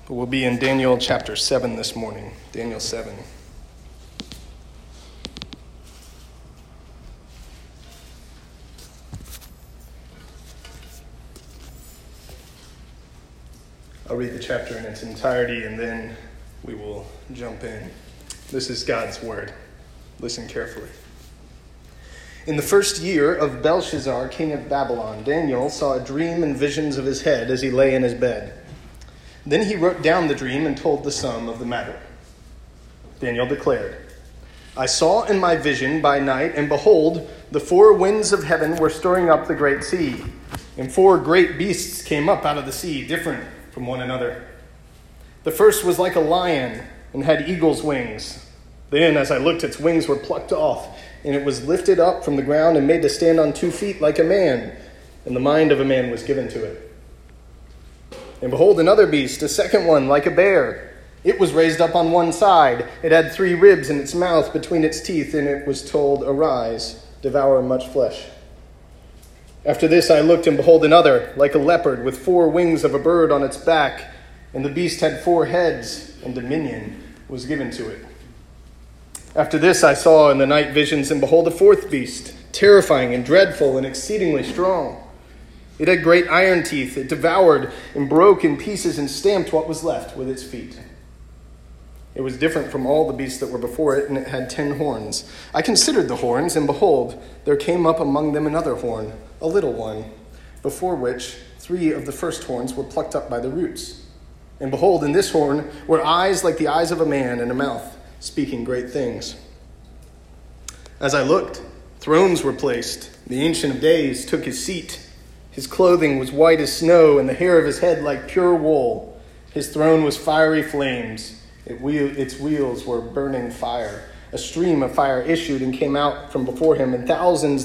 But we'll be in Daniel chapter 7 this morning. Daniel 7. I'll read the chapter in its entirety and then we will jump in. This is God's word. Listen carefully. In the first year of Belshazzar, king of Babylon, Daniel saw a dream and visions of his head as he lay in his bed. Then he wrote down the dream and told the sum of the matter. Daniel declared, I saw in my vision by night, and behold, the four winds of heaven were stirring up the great sea, and four great beasts came up out of the sea, different from one another. The first was like a lion and had eagle's wings. Then, as I looked, its wings were plucked off, and it was lifted up from the ground and made to stand on 2 feet like a man, and the mind of a man was given to it. And behold, another beast, a second one, like a bear. It was raised up on one side. It had 3 ribs in its mouth between its teeth, and it was told, Arise, devour much flesh. After this I looked, and behold, another, like a leopard, with 4 wings of a bird on its back. And the beast had 4 heads, and dominion was given to it. After this I saw in the night visions, and behold, a 4th beast, terrifying and dreadful and exceedingly strong. It had great iron teeth. It devoured and broke in pieces and stamped what was left with its feet. It was different from all the beasts that were before it, and it had 10 horns. I considered the horns, and behold, there came up among them another horn, a little one, before which 3 of the first horns were plucked up by the roots. And behold, in this horn were eyes like the eyes of a man, and a mouth speaking great things. As I looked, thrones were placed. The Ancient of Days took his seat. His clothing was white as snow, and the hair of his head like pure wool. His throne was fiery flames. Its wheels were burning fire. A stream of fire issued and came out from before him, and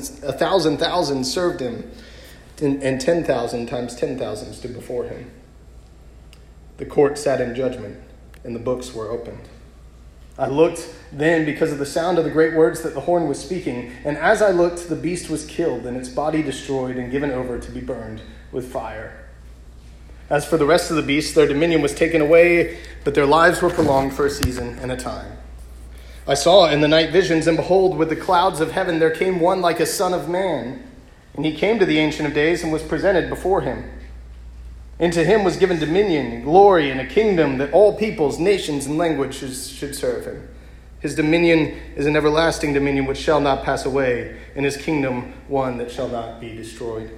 1,000 served him, and 10,000 times 10,000 stood before him. The court sat in judgment, and the books were opened. I looked then because of the sound of the great words that the horn was speaking, and as I looked, the beast was killed, and its body destroyed and given over to be burned with fire. As for the rest of the beasts, their dominion was taken away, but their lives were prolonged for a season and a time. I saw in the night visions, and behold, with the clouds of heaven there came one like a son of man, and he came to the Ancient of Days and was presented before him. And to him was given dominion and glory and a kingdom that all peoples, nations, and languages should serve him. His dominion is an everlasting dominion which shall not pass away, and his kingdom one that shall not be destroyed.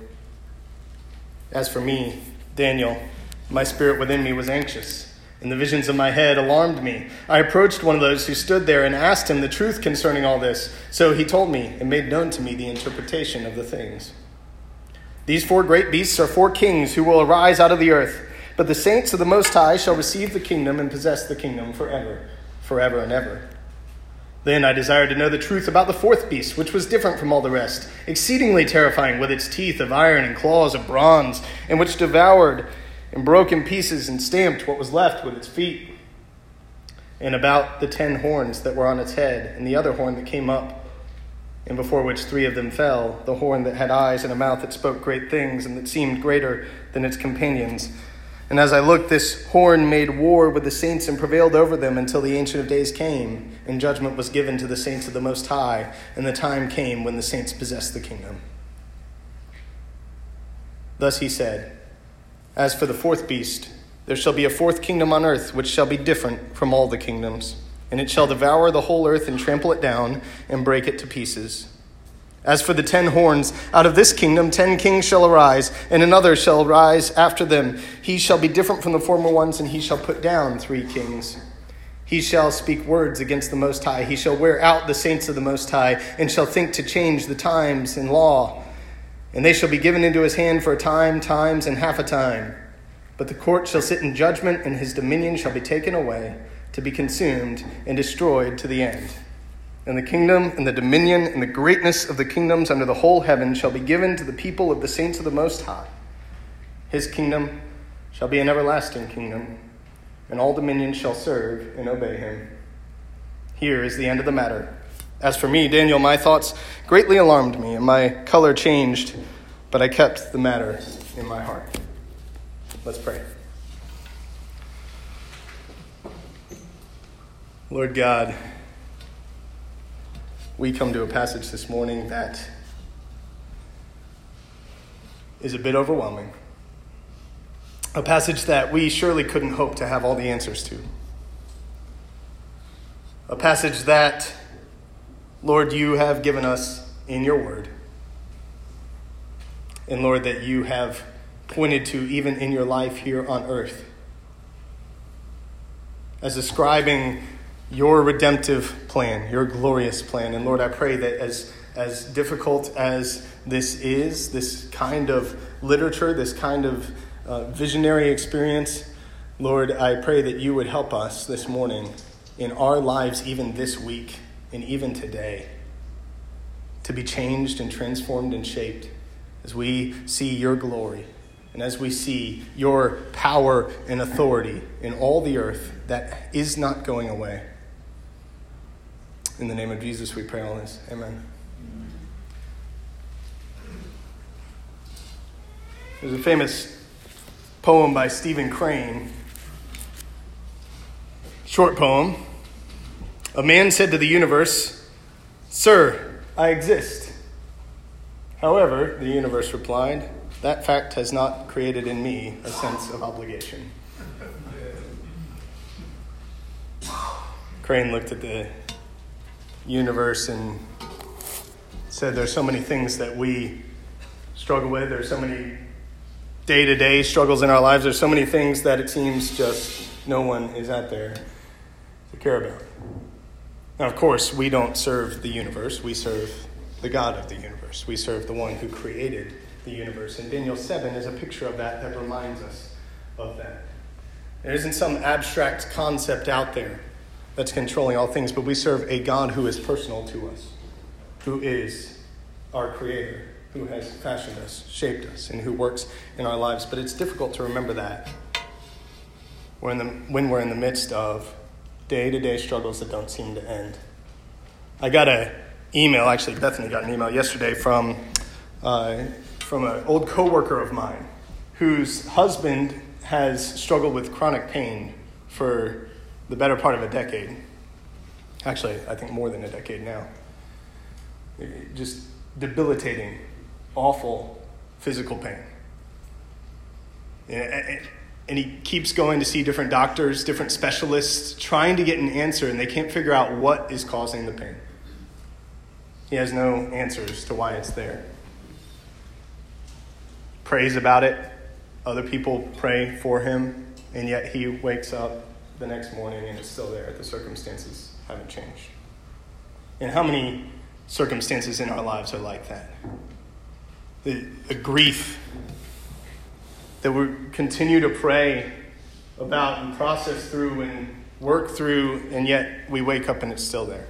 As for me, Daniel, my spirit within me was anxious, and the visions of my head alarmed me. I approached one of those who stood there and asked him the truth concerning all this. So he told me and made known to me the interpretation of the things. These 4 great beasts are 4 kings who will arise out of the earth, but the saints of the Most High shall receive the kingdom and possess the kingdom forever and ever. Then I desired to know the truth about the 4th beast, which was different from all the rest, exceedingly terrifying, with its teeth of iron and claws of bronze, and which devoured and broke in pieces and stamped what was left with its feet. And about the 10 horns that were on its head, and the other horn that came up, and before which 3 of them fell, the horn that had eyes and a mouth that spoke great things, and that seemed greater than its companions. And as I looked, this horn made war with the saints and prevailed over them until the Ancient of Days came, and judgment was given to the saints of the Most High, and the time came when the saints possessed the kingdom. Thus he said, As for the 4th beast, there shall be a 4th kingdom on earth, which shall be different from all the kingdoms. And it shall devour the whole earth and trample it down and break it to pieces. As for the 10 horns, out of this kingdom 10 kings shall arise, and another shall rise after them. He shall be different from the former ones, and he shall put down 3 kings. He shall speak words against the Most High. He shall wear out the saints of the Most High, and shall think to change the times and law. And they shall be given into his hand for a time, times, and half a time. But the court shall sit in judgment, and his dominion shall be taken away, to be consumed and destroyed to the end. And the kingdom and the dominion and the greatness of the kingdoms under the whole heaven shall be given to the people of the saints of the Most High. His kingdom shall be an everlasting kingdom, and all dominions shall serve and obey him. Here is the end of the matter. As for me, Daniel, my thoughts greatly alarmed me, and my color changed, but I kept the matter in my heart. Let's pray. Lord God, we come to a passage this morning that is a bit overwhelming. A passage that we surely couldn't hope to have all the answers to. A passage that, Lord, you have given us in your word. And Lord, that you have pointed to even in your life here on earth as describing your redemptive plan, your glorious plan. And Lord, I pray that as difficult as this is, this kind of literature, this kind of visionary experience, Lord, I pray that you would help us this morning in our lives, even this week and even today, to be changed and transformed and shaped as we see your glory and as we see your power and authority in all the earth that is not going away. In the name of Jesus, we pray all this. Amen. There's a famous poem by Stephen Crane, short poem. A man said to the universe, "Sir, I exist." However, the universe replied, "That fact has not created in me a sense of obligation." Crane looked at the universe and said, there's so many things that we struggle with. There's so many day-to-day struggles in our lives. There's so many things that it seems just no one is out there to care about. Now, of course, we don't serve the universe. We serve the God of the universe. We serve the one who created the universe. And Daniel 7 is a picture of that reminds us of that. There isn't some abstract concept out there that's controlling all things, but we serve a God who is personal to us, who is our creator, who has fashioned us, shaped us, and who works in our lives. But it's difficult to remember that when we're in the midst of day-to-day struggles that don't seem to end. I got an email, actually Bethany got an email yesterday from an old coworker of mine whose husband has struggled with chronic pain for the better part of a decade. Actually, I think more than a decade now. Just debilitating, awful physical pain. And he keeps going to see different doctors, different specialists, trying to get an answer, and they can't figure out what is causing the pain. He has no answers to why it's there. Prays about it. Other people pray for him, and yet he wakes up the next morning and it's still there. The circumstances haven't changed. And how many circumstances in our lives are like that? The grief that we continue to pray about and process through and work through, and yet we wake up and it's still there.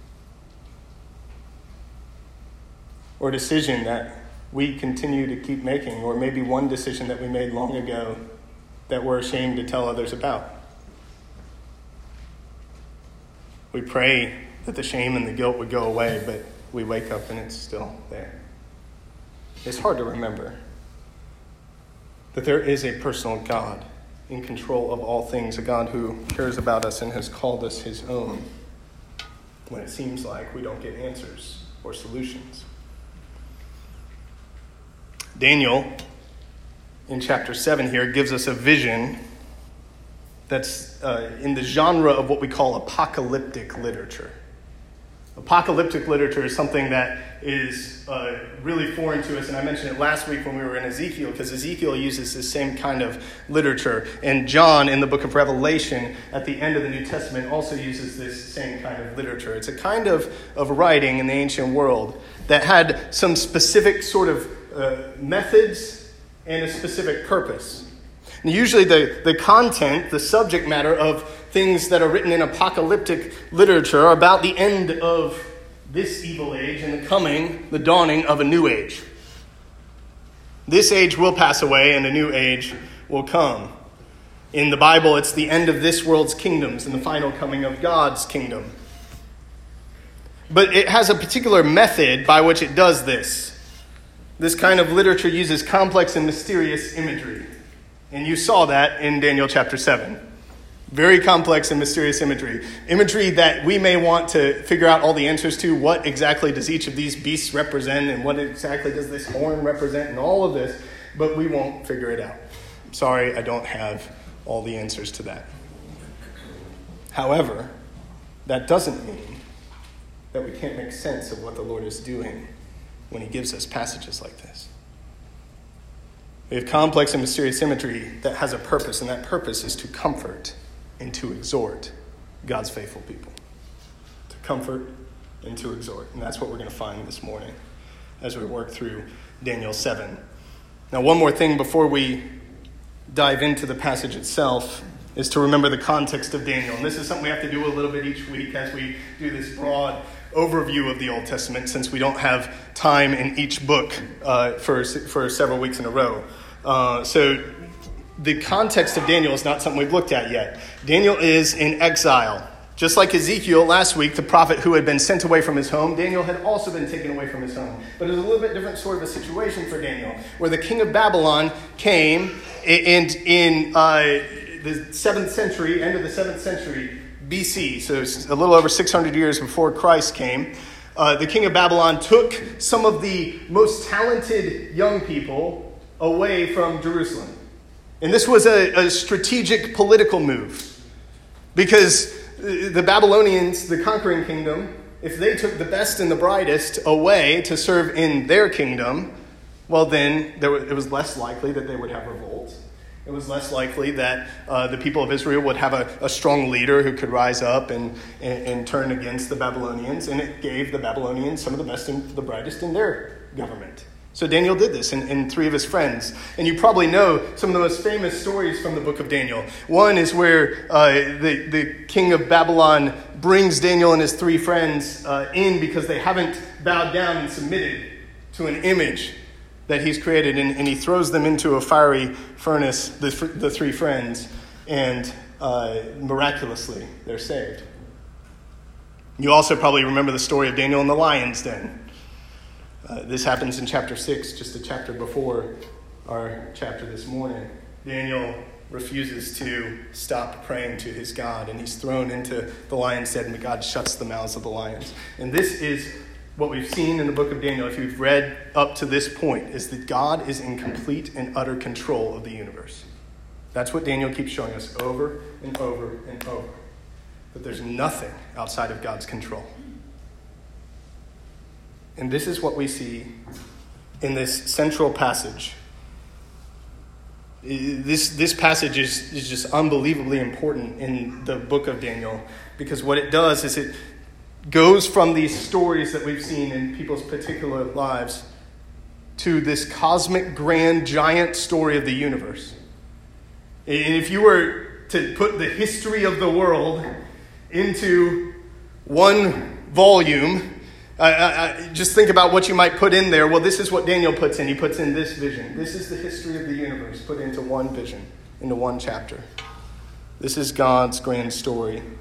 Or a decision that we continue to keep making, or maybe one decision that we made long ago that we're ashamed to tell others about. We pray that the shame and the guilt would go away, but we wake up and it's still there. It's hard to remember that there is a personal God in control of all things, a God who cares about us and has called us his own when it seems like we don't get answers or solutions. Daniel, in chapter 7 here, gives us a vision that's in the genre of what we call apocalyptic literature. Apocalyptic literature is something that is really foreign to us, and I mentioned it last week when we were in Ezekiel, because Ezekiel uses this same kind of literature, and John in the book of Revelation at the end of the New Testament also uses this same kind of literature. It's a kind of writing in the ancient world that had some specific sort of methods and a specific purpose. And usually the content, the subject matter of things that are written in apocalyptic literature are about the end of this evil age and the dawning of a new age. This age will pass away and a new age will come. In the Bible, it's the end of this world's kingdoms and the final coming of God's kingdom. But it has a particular method by which it does this. This kind of literature uses complex and mysterious imagery. And you saw that in Daniel chapter 7. Very complex and mysterious imagery. Imagery that we may want to figure out all the answers to. What exactly does each of these beasts represent? And what exactly does this horn represent? And all of this. But we won't figure it out. Sorry, I don't have all the answers to that. However, that doesn't mean that we can't make sense of what the Lord is doing when he gives us passages like this. We have complex and mysterious imagery that has a purpose, and that purpose is to comfort and to exhort God's faithful people. To comfort and to exhort. And that's what we're going to find this morning as we work through Daniel 7. Now, one more thing before we dive into the passage itself is to remember the context of Daniel. And this is something we have to do a little bit each week as we do this broad overview of the Old Testament, since we don't have time in each book for several weeks in a row. So the context of Daniel is not something we've looked at yet. Daniel is in exile. Just like Ezekiel last week, the prophet who had been sent away from his home, Daniel had also been taken away from his home. But it was a little bit different sort of a situation for Daniel, where the king of Babylon came and in the 7th century, end of the 7th century BC, so it's a little over 600 years before Christ came, the king of Babylon took some of the most talented young people away from Jerusalem. And this was a strategic political move, because the Babylonians, the conquering kingdom, if they took the best and the brightest away to serve in their kingdom, well then it was less likely that they would have revolt. It was less likely that the people of Israel would have a strong leader who could rise up and turn against the Babylonians. And it gave the Babylonians some of the best and the brightest in their government. So Daniel did this and 3 of his friends. And you probably know some of the most famous stories from the book of Daniel. One is where the king of Babylon brings Daniel and his 3 friends in because they haven't bowed down and submitted to an image that he's created. And he throws them into a fiery furnace, the 3 friends, and miraculously they're saved. You also probably remember the story of Daniel in the lion's den. This happens in chapter 6, just a chapter before our chapter this morning. Daniel refuses to stop praying to his God, and he's thrown into the lion's den, and God shuts the mouths of the lions. And this is what we've seen in the book of Daniel, if you've read up to this point, is that God is in complete and utter control of the universe. That's what Daniel keeps showing us over and over and over. That there's nothing outside of God's control. And this is what we see in this central passage. This passage is just unbelievably important in the book of Daniel, because what it does is it goes from these stories that we've seen in people's particular lives to this cosmic, grand, giant story of the universe. And if you were to put the history of the world into one volume, just think about what you might put in there. Well, this is what Daniel puts in. He puts in this vision. This is the history of the universe put into one vision, into one chapter. This is God's grand story. It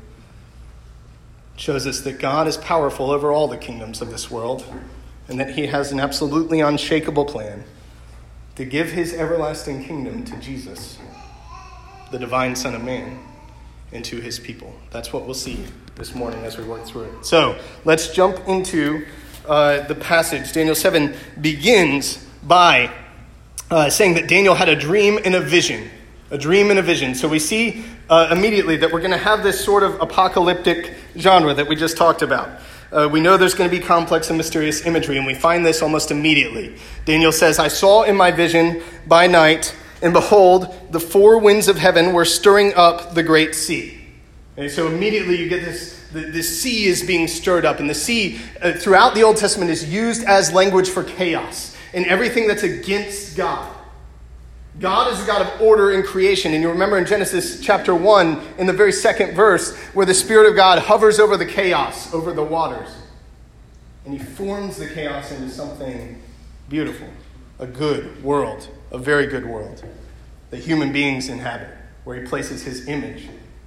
shows us that God is powerful over all the kingdoms of this world, and that he has an absolutely unshakable plan to give his everlasting kingdom to Jesus, the divine Son of Man, and to his people. That's what we'll see this morning as we work through it. So let's jump into the passage. Daniel 7 begins by saying that Daniel had a dream and a vision. A dream and a vision. So we see immediately that we're going to have this sort of apocalyptic genre that we just talked about. We know there's going to be complex and mysterious imagery, and we find this almost immediately. Daniel says, I saw in my vision by night, and behold, the 4 winds of heaven were stirring up the great sea. And so immediately you get the sea is being stirred up. And the sea throughout the Old Testament is used as language for chaos and everything that's against God. God is a God of order in creation. And you remember in Genesis chapter 1, in the very second verse, where the Spirit of God hovers over the chaos, over the waters. And he forms the chaos into something beautiful, a good world, a very good world that human beings inhabit, where he places his image.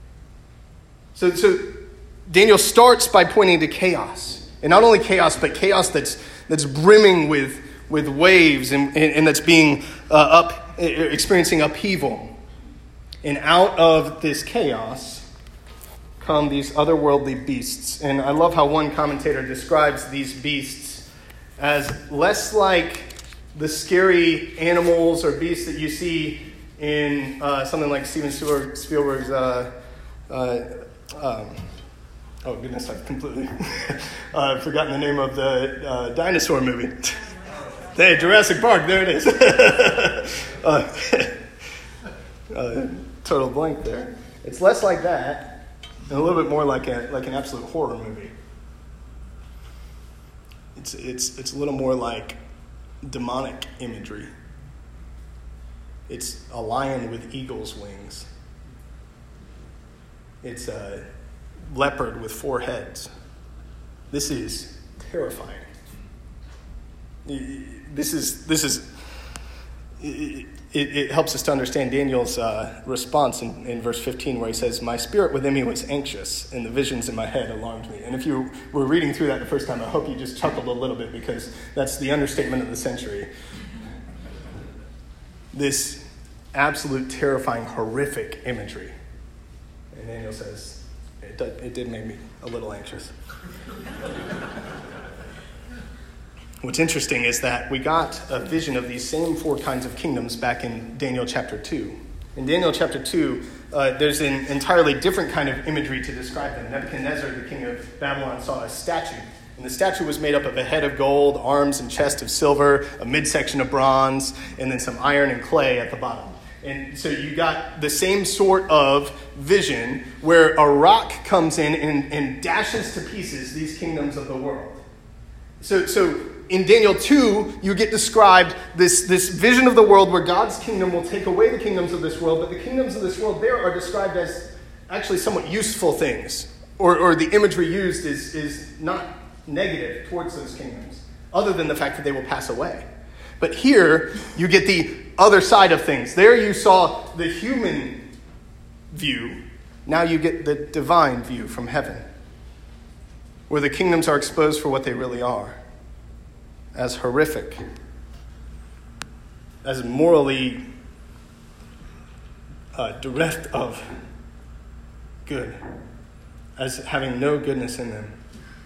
So Daniel starts by pointing to chaos. And not only chaos, but chaos that's brimming with waves and that's being experiencing upheaval. And out of this chaos come these otherworldly beasts. And I love how one commentator describes these beasts as less like the scary animals or beasts that you see in something like Steven Spielberg's oh goodness, I've completely forgotten the name of the dinosaur movie. Hey, Jurassic Park, there it is. Total blank there. It's less like that, and a little bit more like an absolute horror movie. It's a little more like demonic imagery. It's a lion with eagle's wings. It's a leopard with 4 heads. This is terrifying. It helps us to understand Daniel's response in verse 15, where he says, "My spirit within me was anxious, and the visions in my head alarmed me." And if you were reading through that the first time, I hope you just chuckled a little bit, because that's the understatement of the century. This absolute, terrifying, horrific imagery. And Daniel says, it did make me a little anxious. What's interesting is that we got a vision of these same 4 kinds of kingdoms back in Daniel chapter 2. In Daniel chapter 2, there's an entirely different kind of imagery to describe them. Nebuchadnezzar, the king of Babylon, saw a statue. And the statue was made up of a head of gold, arms and chest of silver, a midsection of bronze, and then some iron and clay at the bottom. And so you got the same sort of vision where a rock comes in and dashes to pieces these kingdoms of the world. So in Daniel 2, you get described this vision of the world where God's kingdom will take away the kingdoms of this world, but the kingdoms of this world there are described as actually somewhat useful things, or the imagery used is not negative towards those kingdoms, other than the fact that they will pass away. But here, you get the other side of things. There you saw the human view. Now you get the divine view from heaven, where the kingdoms are exposed for what they really are, as horrific, as morally bereft of good, as having no goodness in them.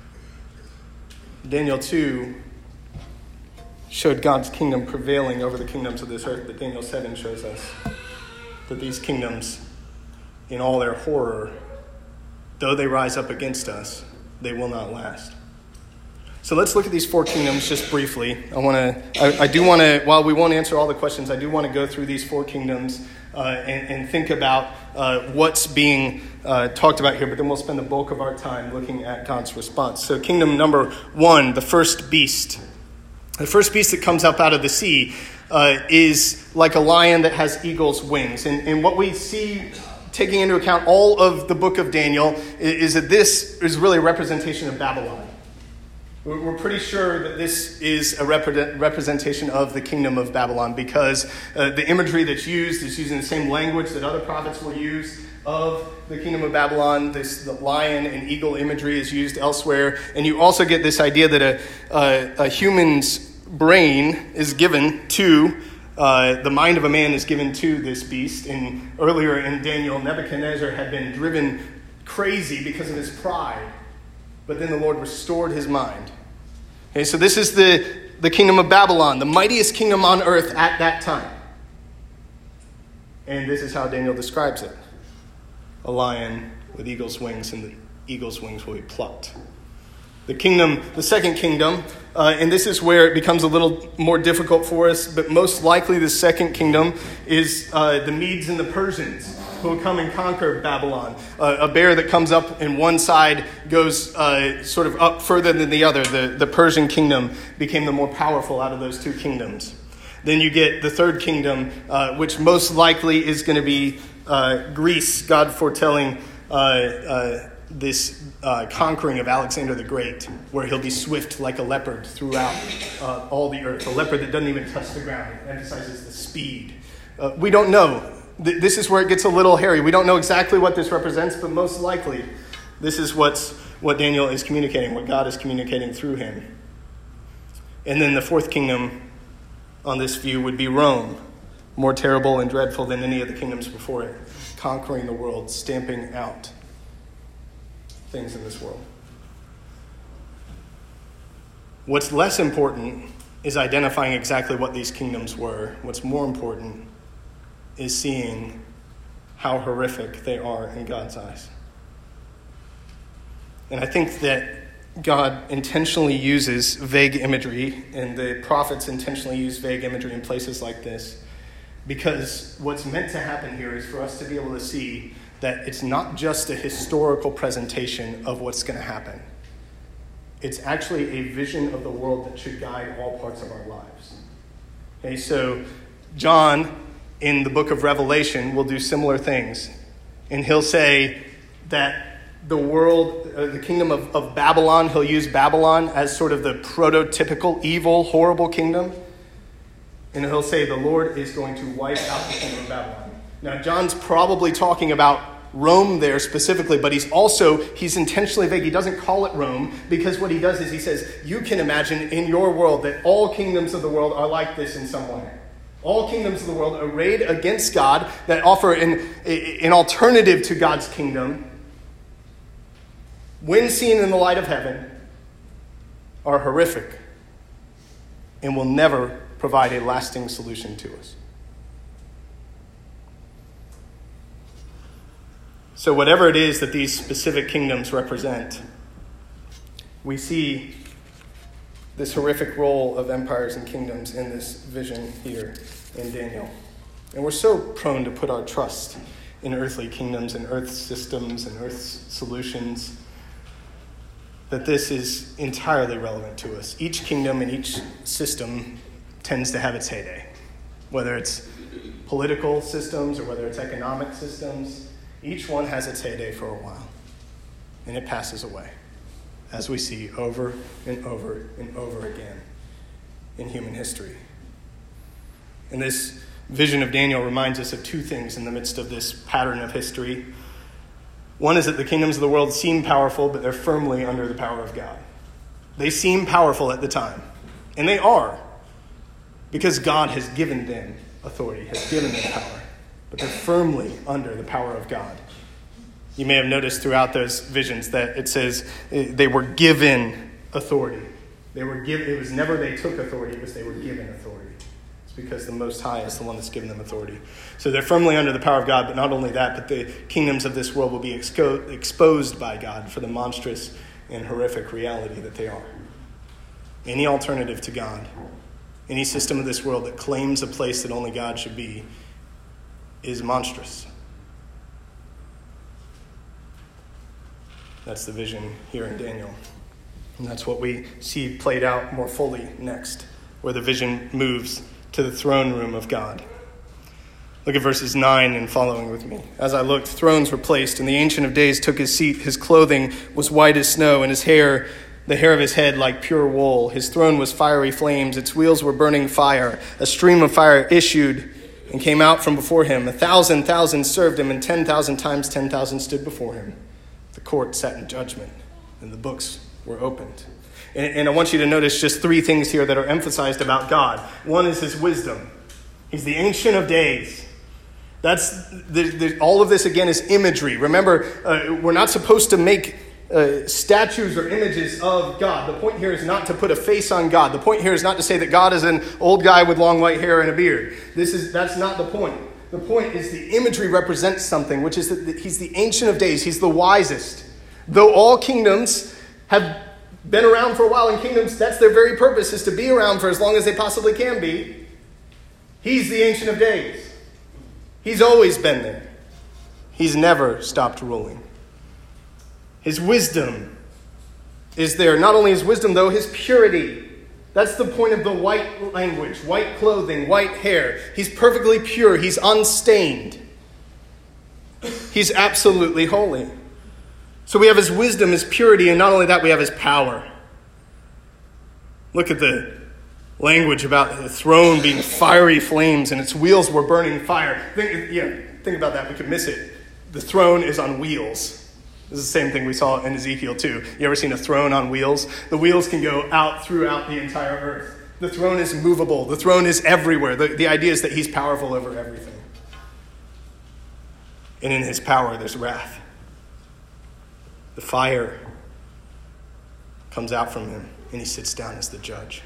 Daniel 2 showed God's kingdom prevailing over the kingdoms of this earth, but Daniel 7 shows us that these kingdoms, in all their horror, though they rise up against us, they will not last. So let's look at these 4 kingdoms just briefly. I do want to, while we won't answer all the questions, I do want to go through these 4 kingdoms and think about what's being talked about here, but then we'll spend the bulk of our time looking at God's response. So kingdom number 1, the first beast. The first beast that comes up out of the sea is like a lion that has eagle's wings. And what we see, taking into account all of the book of Daniel, is that this is really a representation of Babylon. We're pretty sure that this is a representation of the kingdom of Babylon, because the imagery that's used is using the same language that other prophets will use of the kingdom of Babylon. The lion and eagle imagery is used elsewhere. And you also get this idea that a human's brain is given to, the mind of a man is given to this beast. And earlier in Daniel, Nebuchadnezzar had been driven crazy because of his pride. But then the Lord restored his mind. Okay, so this is the kingdom of Babylon, the mightiest kingdom on earth at that time. And this is how Daniel describes it. A lion with eagle's wings, and the eagle's wings will be plucked. The second kingdom, and this is where it becomes a little more difficult for us, but most likely the second kingdom is the Medes and the Persians, who will come and conquer Babylon. A bear that comes up in one side goes sort of up further than the other. The Persian kingdom became the more powerful out of those 2 kingdoms. Then you get the third kingdom, which most likely is going to be Greece, God foretelling this conquering of Alexander the Great, where he'll be swift like a leopard throughout all the earth. A leopard that doesn't even touch the ground. It emphasizes the speed. We don't know. This is where it gets a little hairy. We don't know exactly what this represents, but most likely this is what Daniel is communicating, what God is communicating through him. And then the fourth kingdom on this view would be Rome, more terrible and dreadful than any of the kingdoms before it. conquering the world, stamping out things in this world. What's less important is identifying exactly what these kingdoms were. What's more important is seeing how horrific they are in God's eyes. And I think that God intentionally uses vague imagery, and the prophets intentionally use vague imagery in places like this, because what's meant to happen here is for us to be able to see that it's not just a historical presentation of what's going to happen. It's actually a vision of the world that should guide all parts of our lives. Okay, so John, in the book of Revelation, will do similar things. And he'll say that the world, the kingdom of Babylon, he'll use Babylon as sort of the prototypical evil, horrible kingdom. And he'll say the Lord is going to wipe out the kingdom of Babylon. Now, John's probably talking about Rome there specifically, but he's intentionally vague. He doesn't call it Rome, because what he does is he says, you can imagine in your world that all kingdoms of the world are like this in some way. All kingdoms of the world arrayed against God that offer an alternative to God's kingdom, when seen in the light of heaven, are horrific and will never provide a lasting solution to us. So whatever it is that these specific kingdoms represent, we see this horrific role of empires and kingdoms in this vision here in Daniel. And we're so prone to put our trust in earthly kingdoms and earth systems and earth solutions that this is entirely relevant to us. Each kingdom and each system tends to have its heyday, whether it's political systems or whether it's economic systems. Each one has its heyday for a while, and it passes away, as we see over and over and over again in human history. And this vision of Daniel reminds us of two things in the midst of this pattern of history. One is that the kingdoms of the world seem powerful, but they're firmly under the power of God. They seem powerful at the time, and they are, because God has given them authority, has given them power. But they're firmly under the power of God. You may have noticed throughout those visions that it says they were given authority. It was never they took authority, it was they were given authority. It's because the Most High is the one that's given them authority. So they're firmly under the power of God, but not only that, but the kingdoms of this world will be exposed by God for the monstrous and horrific reality that they are. Any alternative to God, any system of this world that claims a place that only God should be, is monstrous. That's the vision here in Daniel. And that's what we see played out more fully next, where the vision moves to the throne room of God. Look at verses 9 and following with me. As I looked, thrones were placed, and the Ancient of Days took his seat. His clothing was white as snow, and his hair, the hair of his head, like pure wool. His throne was fiery flames. Its wheels were burning fire. A stream of fire issued and came out from before him. 1,000,000 served him, and 10,000 times 10,000 stood before him. The court sat in judgment, and the books were opened. And I want you to notice just three things here that are emphasized about God. One is his wisdom. He's the Ancient of Days. That's all of this, again, is imagery. Remember, we're not supposed to make statues or images of God. The point here is not to put a face on God. The point here is not to say that God is an old guy with long white hair and a beard. That's not the point. The point is the imagery represents something, which is that he's the Ancient of Days. He's the wisest. Though all kingdoms have been around for a while, and kingdoms, that's their very purpose, is to be around for as long as they possibly can be. He's the Ancient of Days. He's always been there. He's never stopped ruling. His wisdom is there. Not only his wisdom, though, his purity. That's the point of the white language, white clothing, white hair. He's perfectly pure. He's unstained. He's absolutely holy. So we have his wisdom, his purity, and not only that, we have his power. Look at the language about the throne being fiery flames and its wheels were burning fire. Think about that. We could miss it. The throne is on wheels. This is the same thing we saw in Ezekiel too. You ever seen a throne on wheels? The wheels can go out throughout the entire earth. The throne is movable. The throne is everywhere. The idea is that he's powerful over everything. And in his power, there's wrath. The fire comes out from him, and he sits down as the judge.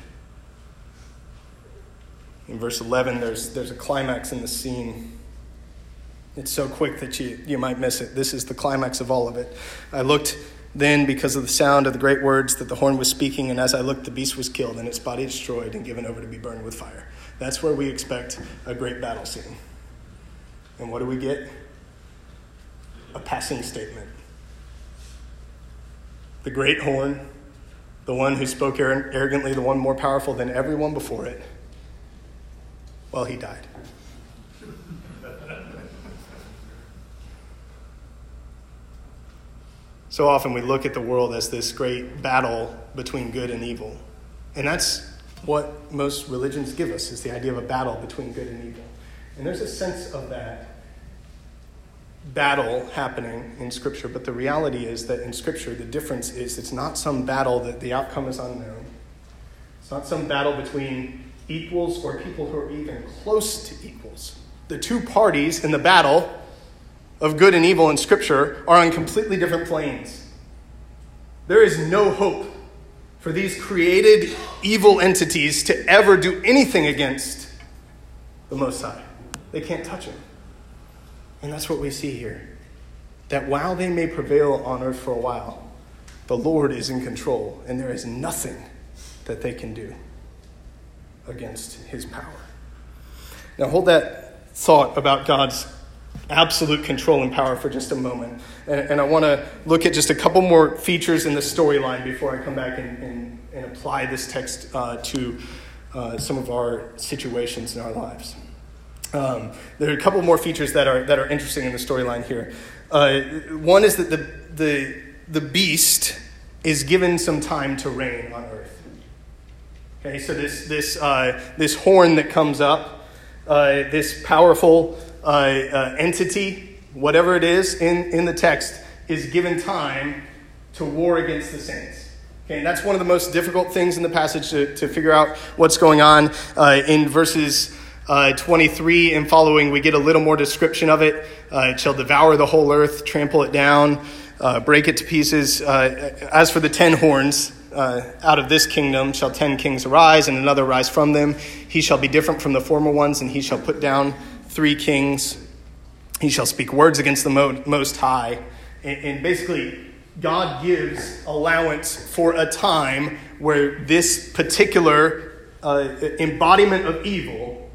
In verse 11, there's a climax in the scene. It's so quick that you might miss it. This is the climax of all of it. I looked then because of the sound of the great words that the horn was speaking, and as I looked, the beast was killed, and its body destroyed and given over to be burned with fire. That's where we expect a great battle scene. And what do we get? A passing statement. The great horn, the one who spoke arrogantly, the one more powerful than everyone before it, well, he died. So often we look at the world as this great battle between good and evil. And that's what most religions give us, is the idea of a battle between good and evil. And there's a sense of that battle happening in Scripture. But the reality is that in Scripture, the difference is it's not some battle that the outcome is unknown. It's not some battle between equals or people who are even close to equals. The two parties in the battle of good and evil in Scripture are on completely different planes. There is no hope for these created evil entities to ever do anything against the Most High. They can't touch him. And that's what we see here. That while they may prevail on earth for a while, the Lord is in control, and there is nothing that they can do against his power. Now hold that thought about God's absolute control and power for just a moment. And I want to look at just a couple more features in the storyline before I come back and apply this text to some of our situations in our lives. There are a couple more features that are interesting in the storyline here. One is that the beast is given some time to reign on earth. Okay, so this horn that comes up, this powerful entity, whatever it is in the text, is given time to war against the saints. Okay, and that's one of the most difficult things in the passage to figure out what's going on. In verses 23 and following, we get a little more description of it. It shall devour the whole earth, trample it down, break it to pieces. As for the 10 horns, out of this kingdom shall 10 kings arise, and another rise from them. He shall be different from the former ones, and he shall put down 3 kings. He shall speak words against the Most High. And basically, God gives allowance for a time where this particular embodiment of evil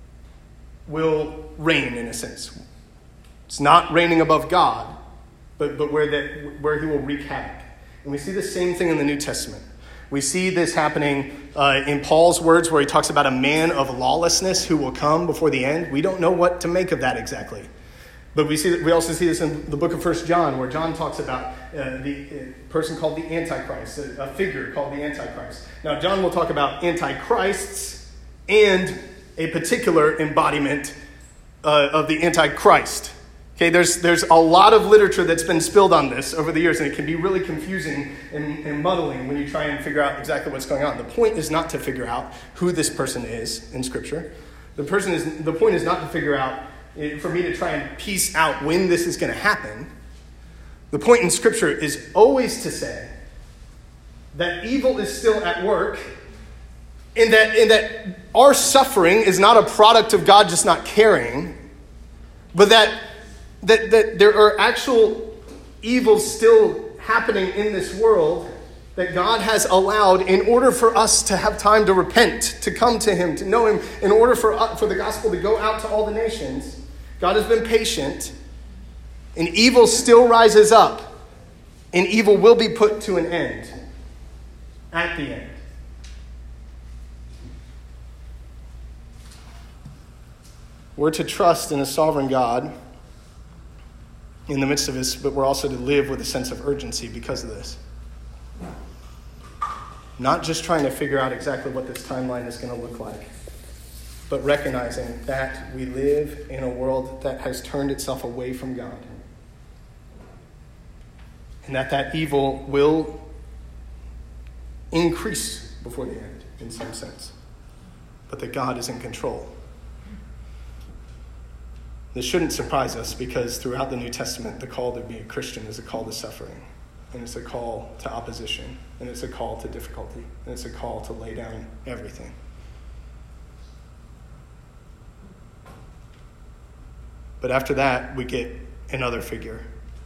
will reign, in a sense. It's not reigning above God, but where he will wreak havoc. And we see the same thing in the New Testament. We see this happening in Paul's words where he talks about a man of lawlessness who will come before the end. We don't know what to make of that exactly. But we also see this in the book of 1 John, where John talks about the person called the Antichrist, a figure called the Antichrist. Now, John will talk about antichrists and a particular embodiment of the Antichrist. Okay, there's a lot of literature that's been spilled on this over the years, and it can be really confusing and muddling when you try and figure out exactly what's going on. The point is not to figure out who this person is in Scripture. The point is not to figure out, for me to try and piece out when this is going to happen. The point in Scripture is always to say that evil is still at work, and that our suffering is not a product of God just not caring, but that there are actual evils still happening in this world that God has allowed in order for us to have time to repent, to come to him, to know him, in order for the gospel to go out to all the nations. God has been patient, and evil still rises up, and evil will be put to an end at the end. We're to trust in a sovereign God in the midst of this, but we're also to live with a sense of urgency because of this. Not just trying to figure out exactly what this timeline is going to look like, but recognizing that we live in a world that has turned itself away from God. And that evil will increase before the end, in some sense. But that God is in control. This shouldn't surprise us because throughout the New Testament, the call to be a Christian is a call to suffering, and it's a call to opposition, and it's a call to difficulty, and it's a call to lay down everything. But after that, we get another figure.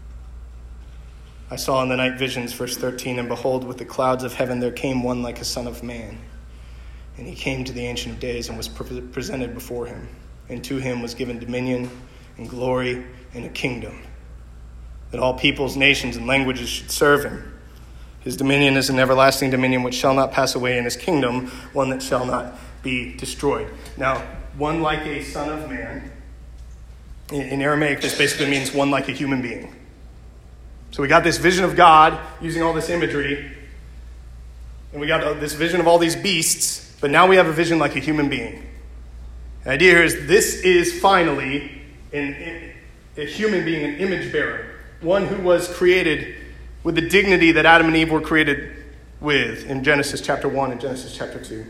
I saw in the night visions, verse 13, and behold, with the clouds of heaven there came one like a son of man. And he came to the Ancient of Days and was presented before him. And to him was given dominion and glory and a kingdom, that all peoples, nations, and languages should serve him. His dominion is an everlasting dominion which shall not pass away, and his kingdom one that shall not be destroyed. Now, one like a son of man, in Aramaic, this basically means one like a human being. So we got this vision of God using all this imagery, and we got this vision of all these beasts, but now we have a vision like a human being. The idea here is this is finally a human being, an image bearer, one who was created with the dignity that Adam and Eve were created with in Genesis chapter 1 and Genesis chapter 2.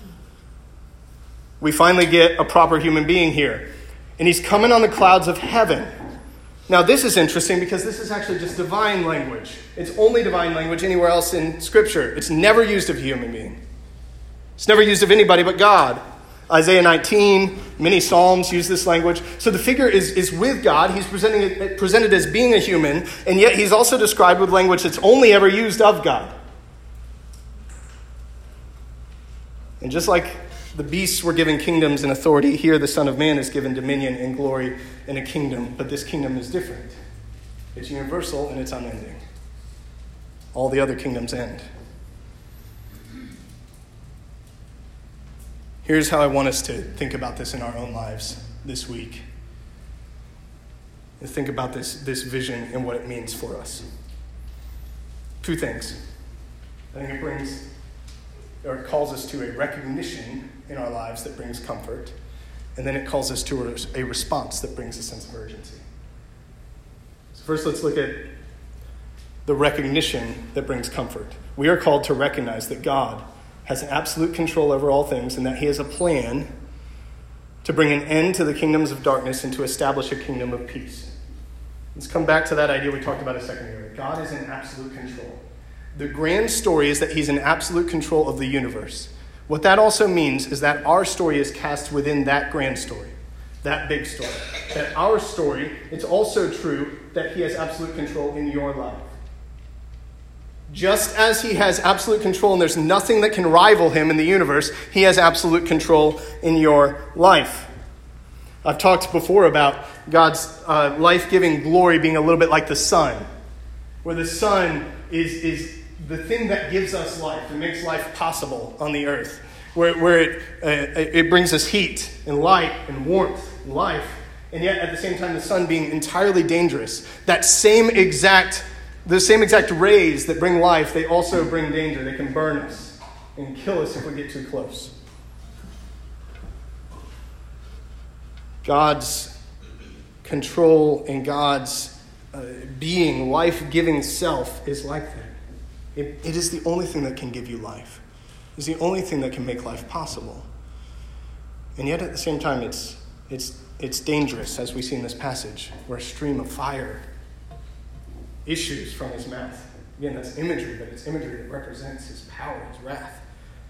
We finally get a proper human being here, and he's coming on the clouds of heaven. Now, this is interesting because this is actually just divine language. It's only divine language anywhere else in Scripture. It's never used of a human being. It's never used of anybody but God. Isaiah 19, many Psalms use this language. So the figure is with God. He's presented as being a human, and yet he's also described with language that's only ever used of God. And just like the beasts were given kingdoms and authority, here the Son of Man is given dominion and glory and a kingdom. But this kingdom is different. It's universal and it's unending. All the other kingdoms end. Here's how I want us to think about this in our own lives this week. And think about this vision and what it means for us. Two things. I think it calls us to a recognition in our lives that brings comfort. And then it calls us to a response that brings a sense of urgency. So first, let's look at the recognition that brings comfort. We are called to recognize that God has absolute control over all things and that he has a plan to bring an end to the kingdoms of darkness and to establish a kingdom of peace. Let's come back to that idea we talked about a second ago. God is in absolute control. The grand story is that he's in absolute control of the universe. What that also means is that our story is cast within that grand story, that big story. That our story, it's also true that he has absolute control in your life. Just as he has absolute control and there's nothing that can rival him in the universe, he has absolute control in your life. I've talked before about God's life-giving glory being a little bit like the sun, where the sun is the thing that gives us life and makes life possible on the earth, where it brings us heat and light and warmth and life, and yet at the same time the sun being entirely dangerous. The same exact rays that bring life, they also bring danger. They can burn us and kill us if we get too close. God's control and God's being, life-giving self is like that. It is the only thing that can give you life. It's the only thing that can make life possible. And yet at the same time, it's dangerous, as we see in this passage, where a stream of fire issues from his mouth. Again, that's imagery, but it's imagery that represents his power, his wrath.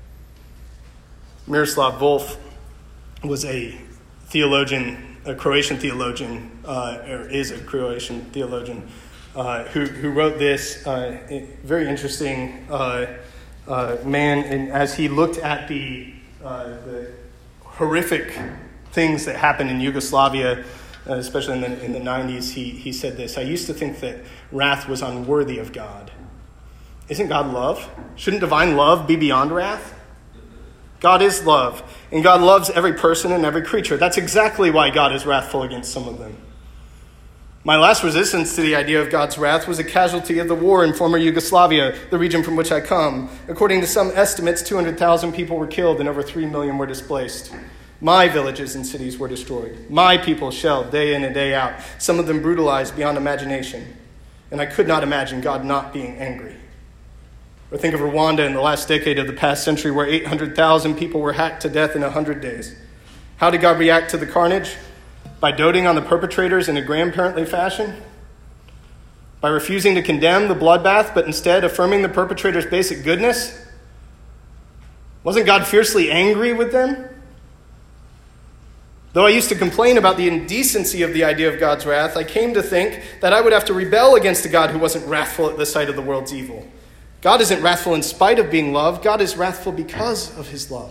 Miroslav Volf was a theologian, a Croatian theologian, or is a Croatian theologian, who wrote this very interesting man. And as he looked at the horrific things that happened in Yugoslavia, especially in the 90s, he said this: I used to think that wrath was unworthy of God. Isn't God love? Shouldn't divine love be beyond wrath? God is love, and God loves every person and every creature. That's exactly why God is wrathful against some of them. My last resistance to the idea of God's wrath was a casualty of the war in former Yugoslavia, the region from which I come. According to some estimates, 200,000 people were killed and over 3 million were displaced. My villages and cities were destroyed. My people shelled day in and day out, some of them brutalized beyond imagination. And I could not imagine God not being angry. Or think of Rwanda in the last decade of the past century, where 800,000 people were hacked to death in 100 days. How did God react to the carnage? By doting on the perpetrators in a grandparently fashion? By refusing to condemn the bloodbath, but instead affirming the perpetrator's basic goodness? Wasn't God fiercely angry with them? Though I used to complain about the indecency of the idea of God's wrath, I came to think that I would have to rebel against a God who wasn't wrathful at the sight of the world's evil. God isn't wrathful in spite of being love. God is wrathful because of his love.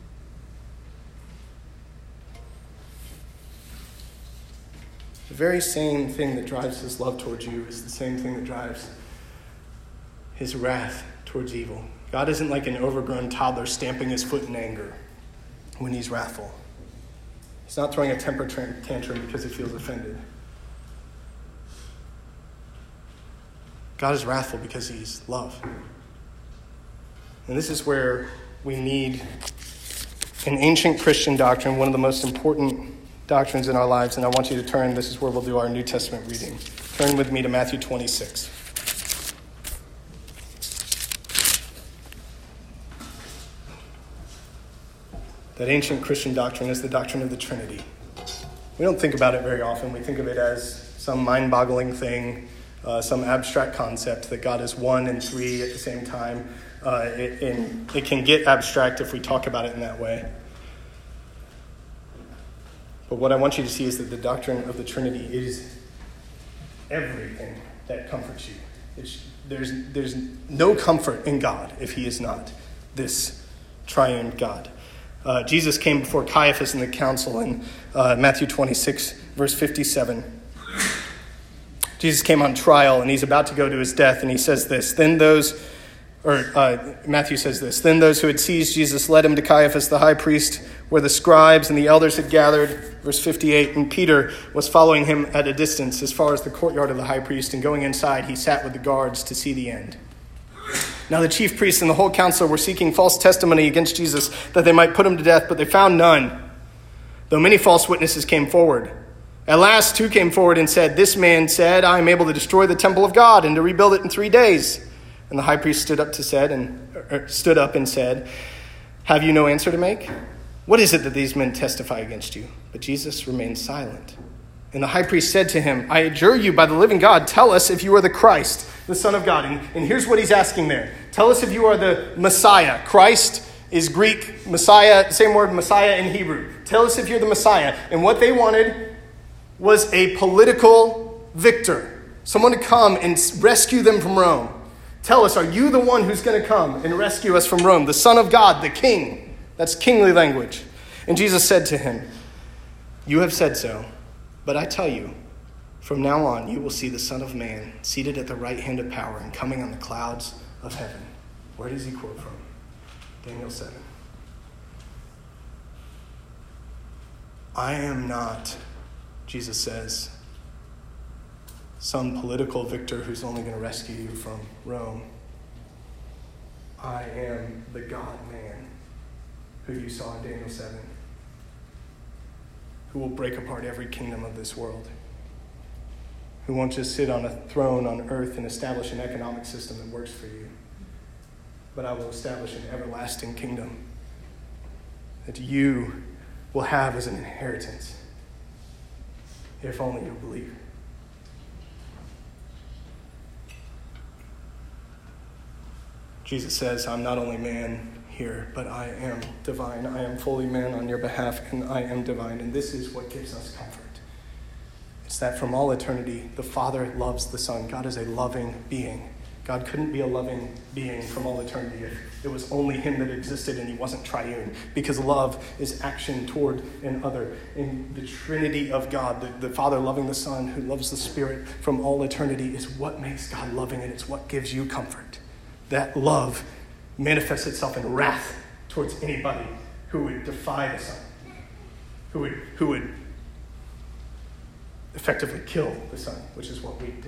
The very same thing that drives his love towards you is the same thing that drives his wrath towards evil. God isn't like an overgrown toddler stamping his foot in anger when he's wrathful. He's not throwing a temper tantrum because he feels offended. God is wrathful because he's love. And this is where we need an ancient Christian doctrine, one of the most important doctrines in our lives. And I want you to turn, this is where we'll do our New Testament reading. Turn with me to Matthew 26. That ancient Christian doctrine is the doctrine of the Trinity. We don't think about it very often. We think of it as some mind-boggling thing, some abstract concept that God is one and three at the same time. It can get abstract if we talk about it in that way. But what I want you to see is that the doctrine of the Trinity is everything that comforts you. There's no comfort in God if he is not this triune God. Jesus came before Caiaphas in the council in Matthew 26, verse 57. Jesus came on trial, and he's about to go to his death, and he says this. Matthew says this. Then those who had seized Jesus led him to Caiaphas, the high priest, where the scribes and the elders had gathered. Verse 58, and Peter was following him at a distance as far as the courtyard of the high priest, and going inside, he sat with the guards to see the end. Now the chief priests and the whole council were seeking false testimony against Jesus that they might put him to death, but they found none, though many false witnesses came forward. At last, two came forward and said, "This man said, I am able to destroy the temple of God and to rebuild it in 3 days." And the high priest stood up and said, "Have you no answer to make? What is it that these men testify against you?" But Jesus remained silent. And the high priest said to him, "I adjure you by the living God, tell us if you are the Christ, the Son of God." And here's what he's asking there. Tell us if you are the Messiah. Christ is Greek, Messiah, same word, Messiah in Hebrew. Tell us if you're the Messiah. And what they wanted was a political victor, someone to come and rescue them from Rome. Tell us, are you the one who's going to come and rescue us from Rome, the Son of God, the King? That's kingly language. And Jesus said to him, "You have said so, but I tell you, from now on you will see the Son of Man seated at the right hand of power and coming on the clouds of heaven." Where does he quote from? Daniel 7. I am not, Jesus says, some political victor who's only going to rescue you from Rome. I am the God-man who you saw in Daniel 7, who will break apart every kingdom of this world, who won't just sit on a throne on earth and establish an economic system that works for you, but I will establish an everlasting kingdom that you will have as an inheritance, if only you believe. Jesus says, I'm not only man here, but I am divine. I am fully man on your behalf, and I am divine. And this is what gives us comfort. It's that from all eternity, the Father loves the Son. God is a loving being. God couldn't be a loving being from all eternity if it was only him that existed and he wasn't triune, because love is action toward an other. In the Trinity of God, the Father loving the Son who loves the Spirit from all eternity is what makes God loving, and it's what gives you comfort. That love manifests itself in wrath towards anybody who would defy the Son, who would effectively kill the Son, which is what we did.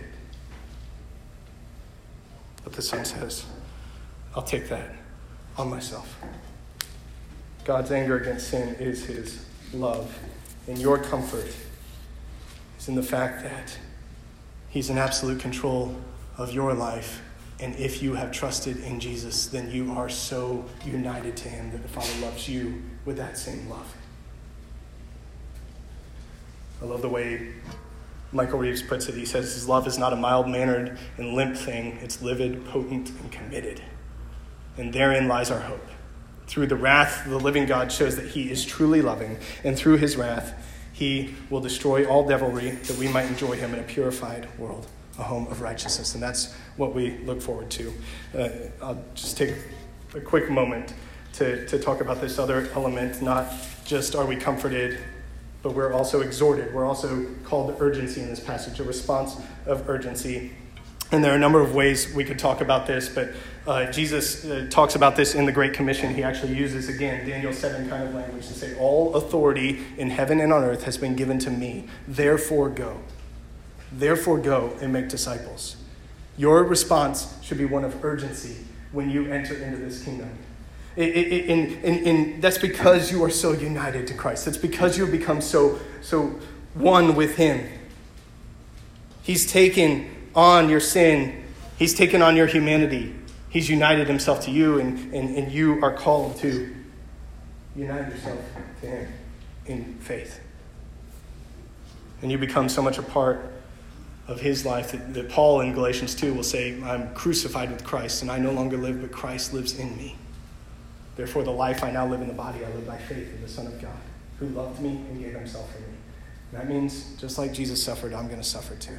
But the Son says, I'll take that on myself. God's anger against sin is his love. And your comfort is in the fact that he's in absolute control of your life. And if you have trusted in Jesus, then you are so united to him that the Father loves you with that same love. I love the way Michael Reeves puts it. He says his love is not a mild-mannered and limp thing. It's livid, potent, and committed. And therein lies our hope. Through the wrath, the living God shows that he is truly loving. And through his wrath, he will destroy all devilry that we might enjoy him in a purified world, a home of righteousness. And that's what we look forward to. I'll just take a quick moment to talk about this other element. Not just are we comforted, but we're also exhorted. We're also called to urgency in this passage, a response of urgency. And there are a number of ways we could talk about this, but Jesus talks about this in the Great Commission. He actually uses, again, Daniel 7 kind of language to say, all authority in heaven and on earth has been given to me. Therefore go. Therefore go and make disciples. Your response should be one of urgency when you enter into this kingdom. And that's because you are so united to Christ. That's because you have become so one with him. He's taken on your sin. He's taken on your humanity. He's united himself to you, and you are called to unite yourself to him in faith. And you become so much a part of his life that Paul in Galatians 2 will say, I'm crucified with Christ, and I no longer live, but Christ lives in me. Therefore, the life I now live in the body, I live by faith in the Son of God, who loved me and gave himself for me. And that means, just like Jesus suffered, I'm going to suffer too.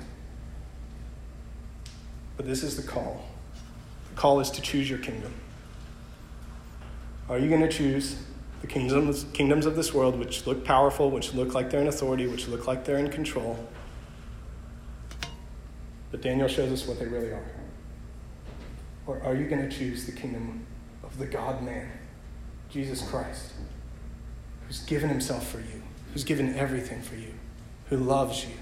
But this is the call. The call is to choose your kingdom. Are you going to choose the kingdoms of this world, which look powerful, which look like they're in authority, which look like they're in control? But Daniel shows us what they really are. Or are you going to choose the kingdom of the God-man, Jesus Christ, who's given himself for you, who's given everything for you, who loves you,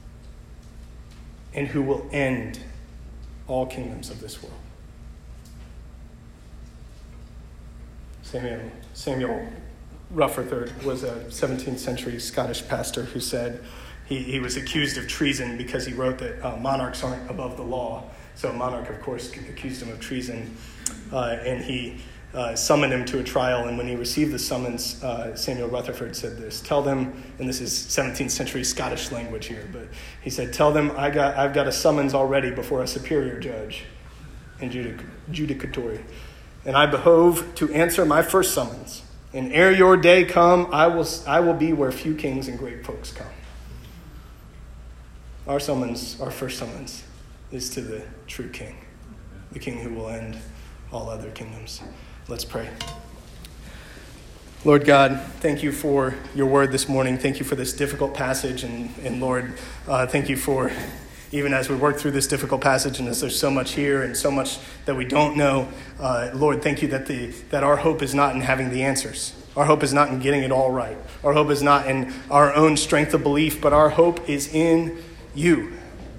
and who will end all kingdoms of this world? Samuel Rutherford was a 17th century Scottish pastor who said he was accused of treason because he wrote that monarchs aren't above the law. So a monarch, of course, accused him of treason, and he summoned him to a trial. And when he received the summons, Samuel Rutherford said this: "Tell them," and this is 17th century Scottish language here, but he said, "Tell them I've got a summons already before a superior judge and judicatory, and I behove to answer my first summons. And ere your day come, I will be where few kings and great folks come." Our summons, our first summons, is to the true King, the King who will end all other kingdoms. Let's pray. Lord God, thank you for your word this morning. Thank you for this difficult passage. And Lord, thank you for, even as we work through this difficult passage and as there's so much here and so much that we don't know, Lord, thank you that our hope is not in having the answers. Our hope is not in getting it all right. Our hope is not in our own strength of belief, but our hope is in you.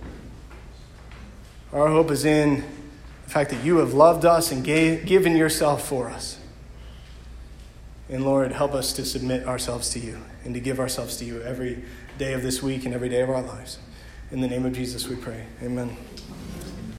Our hope is in the fact that you have loved us and given yourself for us. And Lord, help us to submit ourselves to you and to give ourselves to you every day of this week and every day of our lives. In the name of Jesus we pray. Amen.